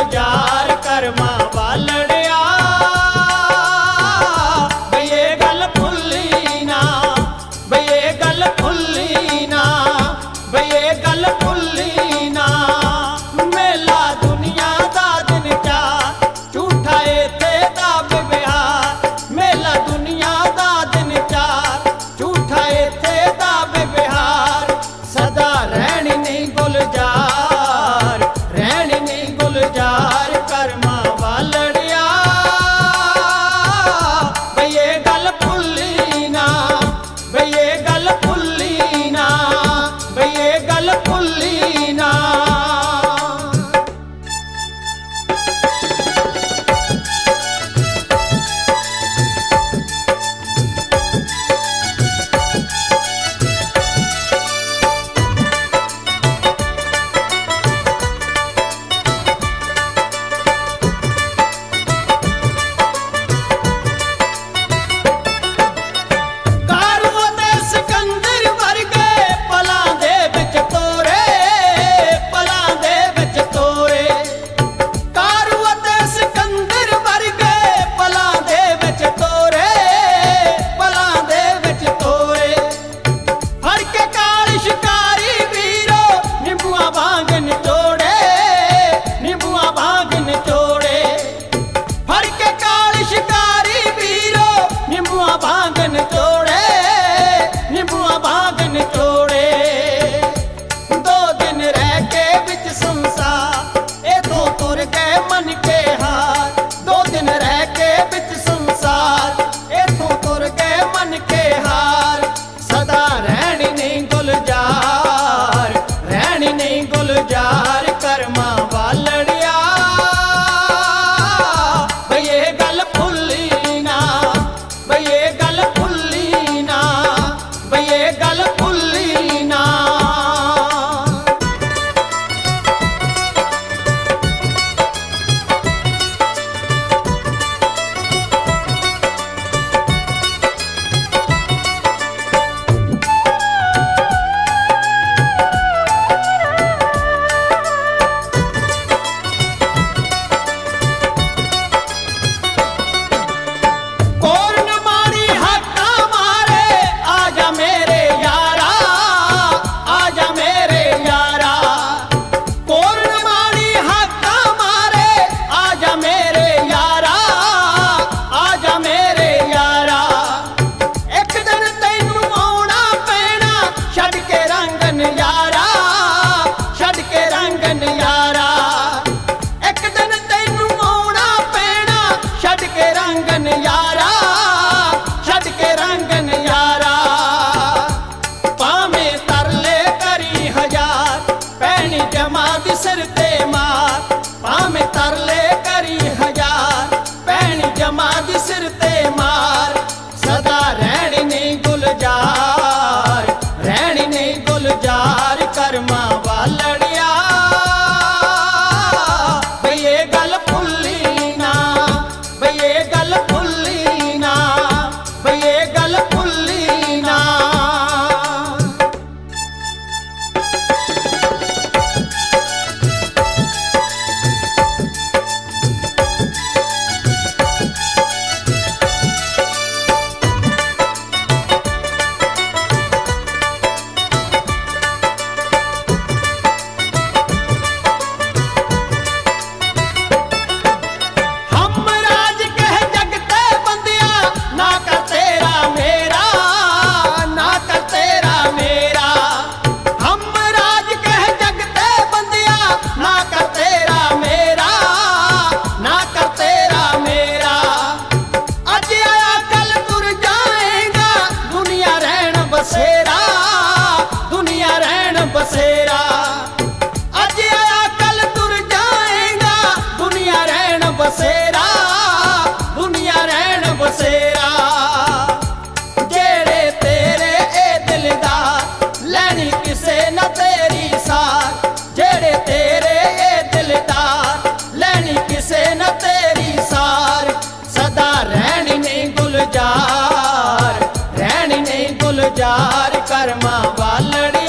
गुलजार कर्मा वालड़िया बये गल भुल्ली ना बये गल भुल्ली ना बये गल भुल्ली ना मेला दुनिया दा दिन चा झूठा इत्थे दा व्यवहार मेला दुनिया दा दिन चा झूठा इत्थे दा व्यवहार सदा रहनी नहीं गुलजार रहनी नहीं गुलजार कर्मा वालड़िया बये गल भुल्ली ना बये गल भुल्ली ना बये गल भुल्ली ना गुलजार कर्मा वालड़िया बये गल भुल्ली ना बये गल भुल्ली ना बये गल भुल्ली ना सिर ते मार पामे तरले करी हजार पैनी जमा दी सिर ते मार सदा रहनी नहीं गुलजार रहनी नहीं गुलजार कर्मा वालड़िया बये गल भुल्ली ना बये गल भुल्ली ना बये गल भुल्ली ना बसेरा अज आया कल तुर जाएगा दुनिया रहन बसेरा दुनिया रहन बसेरा जेड़े तेरे ए दिलदार लैनी किसे न तेरी सार जेड़े तेरे ए दिलदार लैनी किसे न तेरी सार सदा रहनी नहीं गुलजार रहनी नहीं गुलजार कर्मा वालड़ी